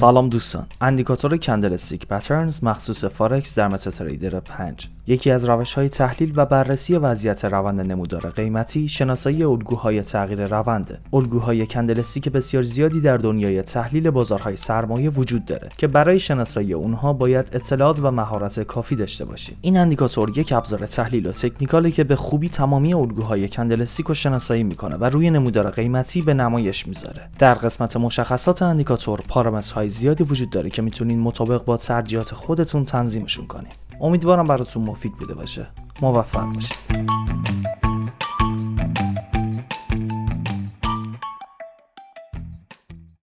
سلام دوستان، اندیکاتور کندلستیک پترنز مخصوص فارکس در متاتریدر 5 یکی از روش‌های تحلیل و بررسی وضعیت روند نمودار قیمتی شناسایی الگوهای تغییر روند. الگوهای کندلستیک بسیار زیادی در دنیای تحلیل بازارهای سرمایه وجود داره که برای شناسایی اونها باید اطلاعات و مهارت کافی داشته باشید. این اندیکاتور یک ابزار تحلیل و تکنیکالی که به خوبی تمامی الگوهای کندلستیک رو شناسایی میکنه و روی نمودار قیمتی به نمایش میذاره. در قسمت مشخصات اندیکاتور پارامترهای زیادی وجود داره که میتونین مطابق با ترجیحات خودتون تنظیمشون کنین. امیدوارم براتون مفید بوده باشه. موفق باشید.